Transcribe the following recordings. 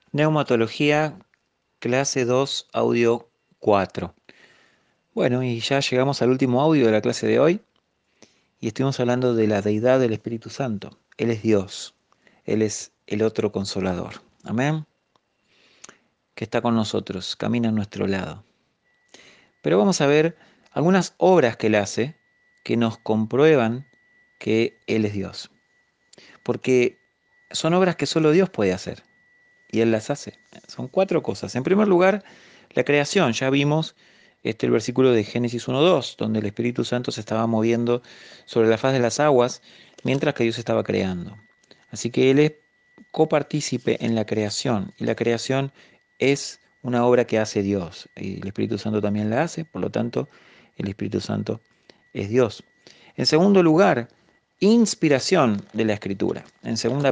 Neumatología, clase 2, audio 4. Bueno, y ya llegamos al último audio de la clase de hoy y estuvimos hablando de la deidad del Espíritu Santo. Él es Dios, Él es el otro consolador. Amén. Que está con nosotros, camina a nuestro lado. Pero vamos a ver algunas obras que Él hace que nos comprueban que Él es Dios. Porque son obras que solo Dios puede hacer y Él las hace. Son cuatro cosas. En primer lugar, la creación. Ya vimos el versículo de Génesis 1:2, donde el Espíritu Santo se estaba moviendo sobre la faz de las aguas mientras que Dios estaba creando. Así que Él es copartícipe en la creación y la creación es una obra que hace Dios y el Espíritu Santo también la hace, por lo tanto, el Espíritu Santo es Dios. En segundo lugar, inspiración de la Escritura. En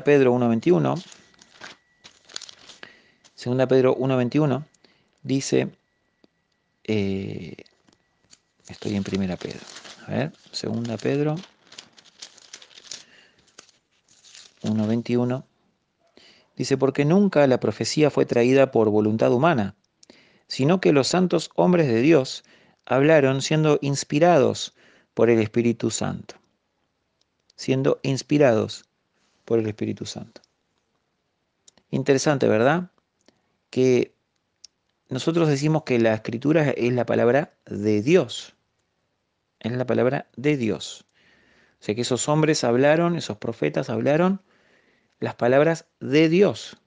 2 Pedro 1:21 dice, eh, estoy en Primera Pedro, a ver, 2 Pedro 1:21 dice, porque nunca la profecía fue traída por voluntad humana, sino que los santos hombres de Dios hablaron siendo inspirados por el Espíritu Santo, siendo inspirados por el Espíritu Santo. Interesante, ¿verdad? Que nosotros decimos que la escritura es la palabra de Dios, es la palabra de Dios. O sea que esos hombres hablaron, esos profetas hablaron las palabras de Dios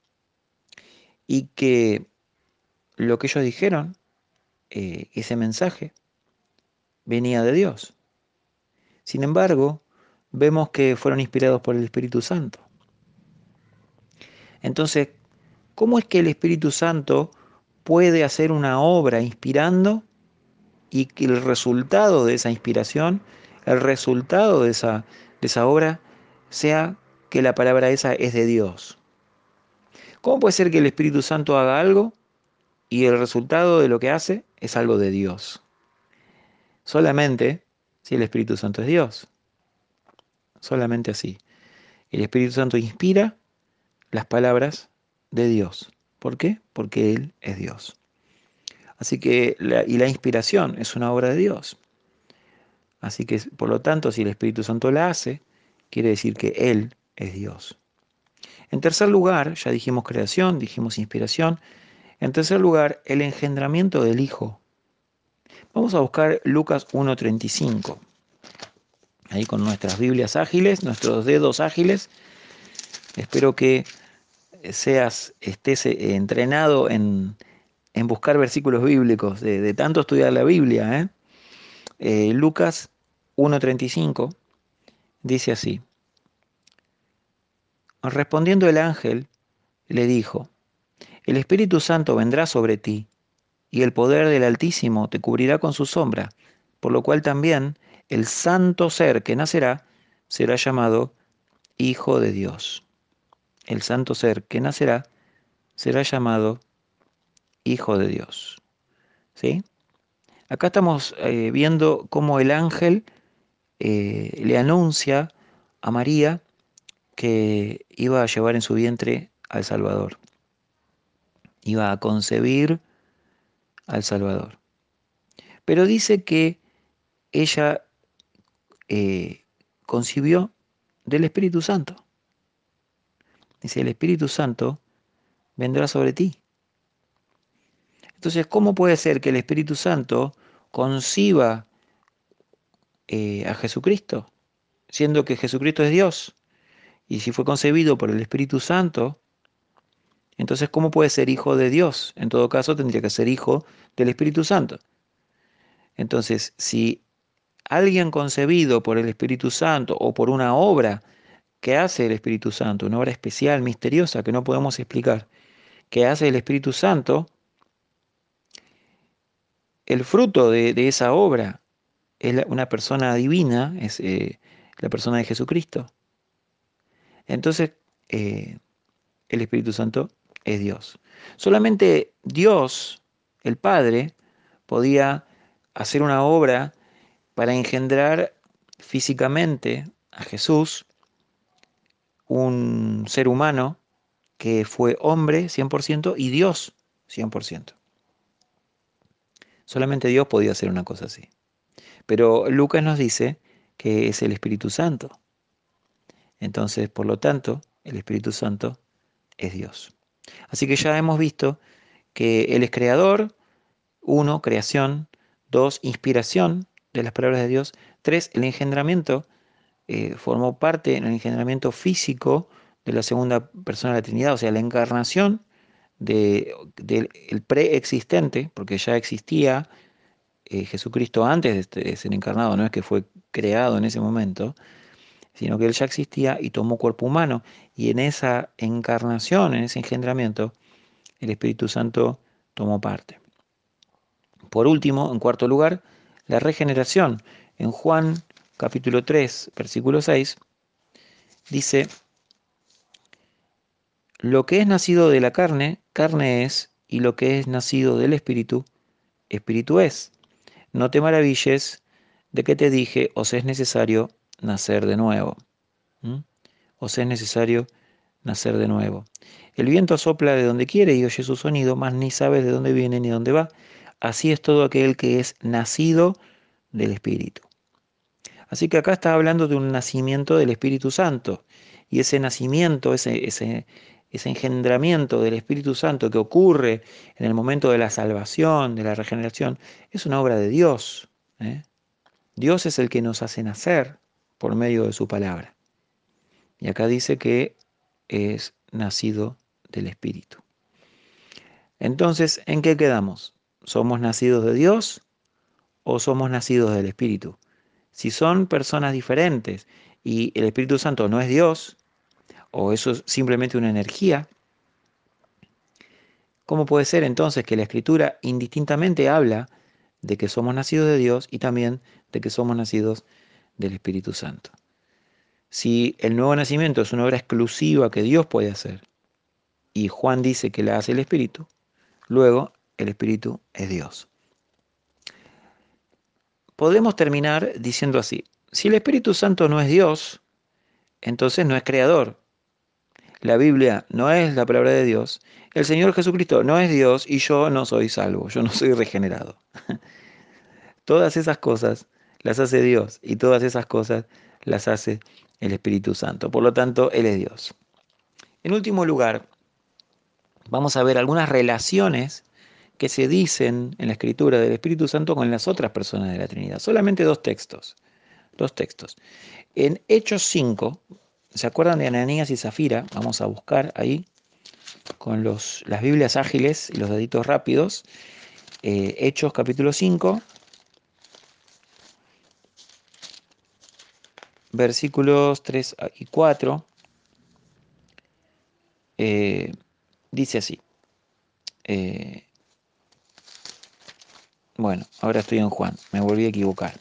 y que lo que ellos dijeron, ese mensaje, venía de Dios. Sin embargo, vemos que fueron inspirados por el Espíritu Santo. Entonces, ¿cómo es que el Espíritu Santo puede hacer una obra inspirando y que el resultado de esa inspiración, el resultado de esa obra, sea que la palabra esa es de Dios? ¿Cómo puede ser que el Espíritu Santo haga algo y el resultado de lo que hace es algo de Dios? Solamente si el Espíritu Santo es Dios. Solamente así. El Espíritu Santo inspira las palabras de Dios. ¿Por qué? Porque Él es Dios. Así que la inspiración es una obra de Dios. Así que, por lo tanto, si el Espíritu Santo la hace, quiere decir que Él es Dios. En tercer lugar, ya dijimos creación, dijimos inspiración. En tercer lugar, el engendramiento del Hijo. Vamos a buscar Lucas 1:35. Ahí con nuestras Biblias ágiles, nuestros dedos ágiles. Espero que estés entrenado en buscar versículos bíblicos, de tanto estudiar la Biblia, ¿eh? Lucas 1:35 dice así. Respondiendo el ángel, le dijo, el Espíritu Santo vendrá sobre ti, y el poder del Altísimo te cubrirá con su sombra, por lo cual también el santo ser que nacerá será llamado Hijo de Dios. El santo ser que nacerá será llamado Hijo de Dios. ¿Sí? Acá estamos viendo cómo el ángel le anuncia a María que iba a llevar en su vientre al Salvador, iba a concebir al Salvador. Pero dice que ella concibió del Espíritu Santo. Dice, el Espíritu Santo vendrá sobre ti. Entonces, ¿cómo puede ser que el Espíritu Santo conciba a Jesucristo, siendo que Jesucristo es Dios? Y si fue concebido por el Espíritu Santo, entonces, ¿cómo puede ser hijo de Dios? En todo caso, tendría que ser hijo del Espíritu Santo. Entonces, si alguien concebido por el Espíritu Santo o por una obra que hace el Espíritu Santo, una obra especial, misteriosa, que no podemos explicar, que hace el Espíritu Santo, el fruto de esa obra es una persona divina, es la persona de Jesucristo. Entonces, eh, el Espíritu Santo es Dios. Solamente Dios, el Padre, podía hacer una obra para engendrar físicamente a Jesús, un ser humano, que fue hombre 100% y Dios 100%. Solamente Dios podía hacer una cosa así. Pero Lucas nos dice que es el Espíritu Santo. Entonces, por lo tanto, el Espíritu Santo es Dios. Así que ya hemos visto que Él es creador, uno, creación, dos, inspiración de las palabras de Dios, tres, el engendramiento, formó parte en el engendramiento físico de la segunda persona de la Trinidad, o sea, la encarnación del preexistente, porque ya existía Jesucristo antes de ser encarnado, no es que fue creado en ese momento, sino que Él ya existía y tomó cuerpo humano, y en esa encarnación, en ese engendramiento, el Espíritu Santo tomó parte. Por último, en cuarto lugar, la regeneración. En Juan capítulo 3, versículo 6, dice, lo que es nacido de la carne, carne es, y lo que es nacido del Espíritu, Espíritu es. No te maravilles de que te dije, os es necesario nacer de nuevo. ¿Mm? Os es necesario nacer de nuevo. El viento sopla de donde quiere y oye su sonido, mas ni sabes de dónde viene ni dónde va. Así es todo aquel que es nacido del Espíritu. Así que acá está hablando de un nacimiento del Espíritu Santo. Y ese nacimiento, ese engendramiento del Espíritu Santo que ocurre en el momento de la salvación, de la regeneración, es una obra de Dios. ¿Eh? Dios es el que nos hace nacer por medio de su palabra. Y acá dice que es nacido del Espíritu. Entonces, ¿en qué quedamos? ¿Somos nacidos de Dios o somos nacidos del Espíritu? Si son personas diferentes y el Espíritu Santo no es Dios, o eso es simplemente una energía, ¿cómo puede ser entonces que la Escritura indistintamente habla de que somos nacidos de Dios y también de que somos nacidos del Espíritu Santo? Si el nuevo nacimiento es una obra exclusiva que Dios puede hacer y Juan dice que la hace el Espíritu, luego el Espíritu es Dios. Podemos terminar diciendo así, si el Espíritu Santo no es Dios, entonces no es creador. La Biblia no es la palabra de Dios, el Señor Jesucristo no es Dios y yo no soy salvo, yo no soy regenerado. Todas esas cosas las hace Dios y todas esas cosas las hace el Espíritu Santo. Por lo tanto, Él es Dios. En último lugar, vamos a ver algunas relaciones que se dicen en la Escritura del Espíritu Santo con las otras personas de la Trinidad. Solamente dos textos. Dos textos. En Hechos 5, ¿se acuerdan de Ananías y Zafira? Vamos a buscar ahí con las Biblias ágiles y los deditos rápidos. Hechos capítulo 5, versículos 3 y 4. Dice así. eh, bueno, ahora estoy en Juan, me volví a equivocar.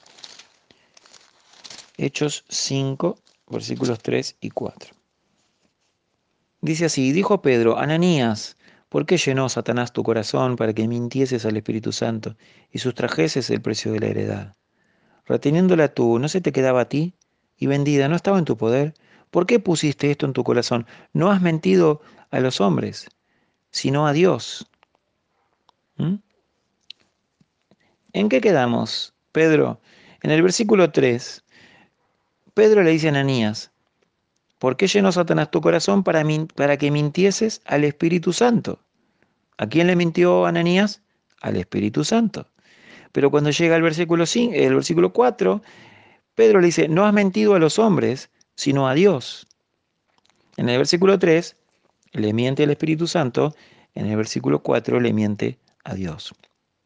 Hechos 5, versículos 3 y 4. Dice así, dijo Pedro, Ananías, ¿por qué llenó Satanás tu corazón para que mintieses al Espíritu Santo y sustrajeses el precio de la heredad? Reteniéndola tú, ¿no se te quedaba a ti? Y vendida, ¿no estaba en tu poder? ¿Por qué pusiste esto en tu corazón? No has mentido a los hombres, sino a Dios. ¿Mm? ¿En qué quedamos, Pedro? En el versículo 3, Pedro le dice a Ananías, ¿por qué llenó Satanás tu corazón para que mintieses al Espíritu Santo? ¿A quién le mintió Ananías? Al Espíritu Santo. Pero cuando llega el versículo 4, Pedro le dice, no has mentido a los hombres, sino a Dios. En el versículo 3 le miente al Espíritu Santo, en el versículo 4 le miente a Dios.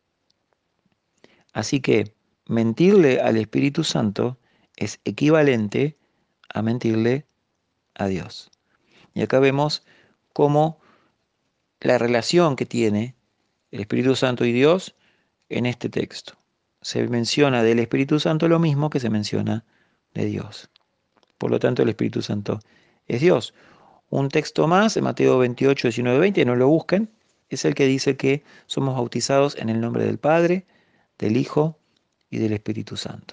Así que mentirle al Espíritu Santo es equivalente a mentirle a Dios. Y acá vemos cómo la relación que tiene el Espíritu Santo y Dios en este texto. Se menciona del Espíritu Santo lo mismo que se menciona de Dios. Por lo tanto, el Espíritu Santo es Dios. Un texto más, en Mateo 28, 19, 20, no lo busquen, es el que dice que somos bautizados en el nombre del Padre, del Hijo y del Espíritu Santo.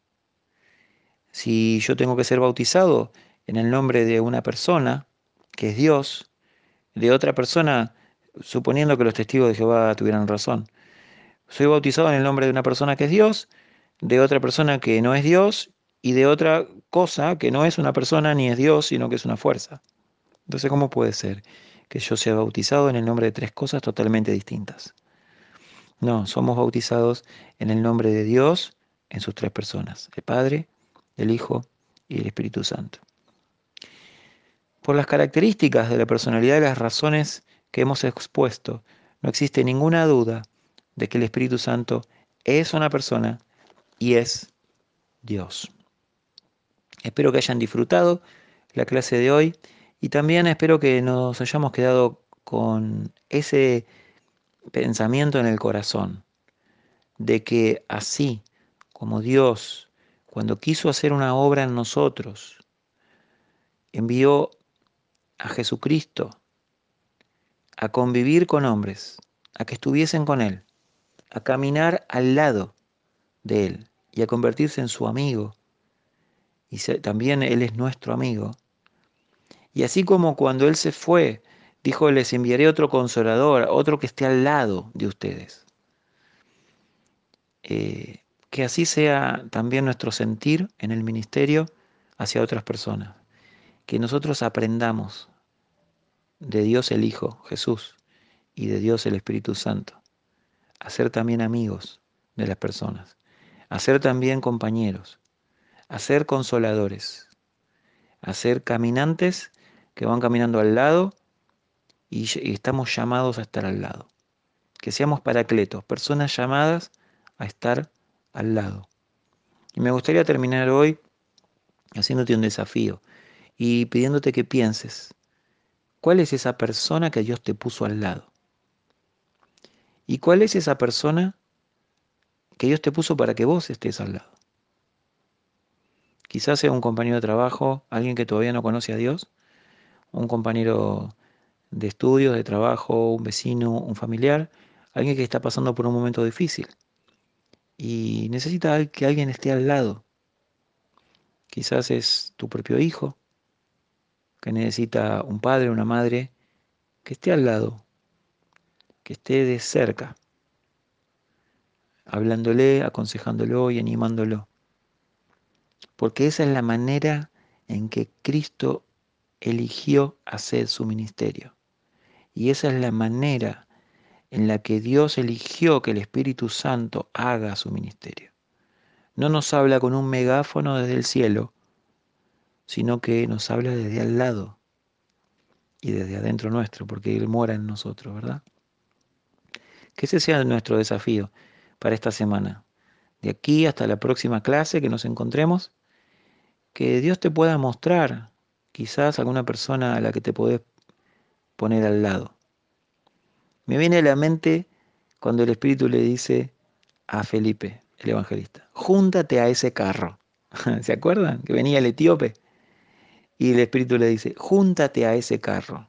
Si yo tengo que ser bautizado en el nombre de una persona, que es Dios, De otra persona, suponiendo que los testigos de Jehová tuvieran razón. Soy bautizado en el nombre de una persona que es Dios, de otra persona que no es Dios y de otra cosa que no es una persona ni es Dios, sino que es una fuerza. Entonces, ¿cómo puede ser que yo sea bautizado en el nombre de tres cosas totalmente distintas? No, somos bautizados en el nombre de Dios en sus tres personas, el Padre, el Hijo y el Espíritu Santo. Por las características de la personalidad y las razones que hemos expuesto, no existe ninguna duda de que el Espíritu Santo es una persona y es Dios. Espero que hayan disfrutado la clase de hoy y también espero que nos hayamos quedado con ese pensamiento en el corazón de que así como Dios, cuando quiso hacer una obra en nosotros, envió a Jesucristo a convivir con hombres, a que estuviesen con Él, a caminar al lado de Él y a convertirse en su amigo. Y también Él es nuestro amigo. Y así como cuando Él se fue, dijo, les enviaré otro consolador, otro que esté al lado de ustedes. Que así sea también nuestro sentir en el ministerio hacia otras personas. Que nosotros aprendamos de Dios el Hijo, Jesús, y de Dios el Espíritu Santo, a ser también amigos de las personas, a ser también compañeros, a ser consoladores, a ser caminantes que van caminando al lado y estamos llamados a estar al lado. Que seamos paracletos, personas llamadas a estar al lado. Y me gustaría terminar hoy haciéndote un desafío y pidiéndote que pienses, ¿cuál es esa persona que Dios te puso al lado? ¿Y cuál es esa persona que Dios te puso para que vos estés al lado? Quizás sea un compañero de trabajo, alguien que todavía no conoce a Dios, un compañero de estudios, de trabajo, un vecino, un familiar, alguien que está pasando por un momento difícil y necesita que alguien esté al lado. Quizás es tu propio hijo, que necesita un padre, una madre, que esté al lado, que esté de cerca, hablándole, aconsejándolo y animándolo. Porque esa es la manera en que Cristo eligió hacer su ministerio. Y esa es la manera en la que Dios eligió que el Espíritu Santo haga su ministerio. No nos habla con un megáfono desde el cielo, sino que nos habla desde al lado y desde adentro nuestro, porque Él mora en nosotros, ¿verdad? Que ese sea nuestro desafío para esta semana. De aquí hasta la próxima clase que nos encontremos, que Dios te pueda mostrar quizás alguna persona a la que te podés poner al lado. Me viene a la mente cuando el Espíritu le dice a Felipe, el evangelista, júntate a ese carro. ¿Se acuerdan? Que venía el etíope y el Espíritu le dice, júntate a ese carro.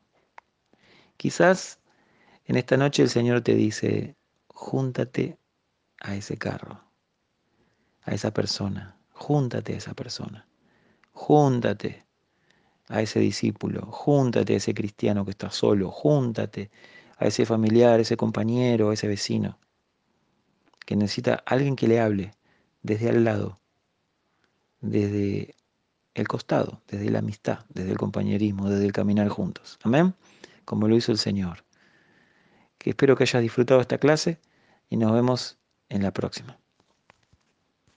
Quizás en esta noche el Señor te dice, júntate a ese carro, a esa persona, júntate a esa persona, júntate a ese discípulo, júntate a ese cristiano que está solo, júntate a ese familiar, ese compañero, ese vecino, que necesita alguien que le hable desde al lado, desde el costado, desde la amistad, desde el compañerismo, desde el caminar juntos. Amén. Como lo hizo el Señor. Que espero que hayas disfrutado esta clase y nos vemos en la próxima.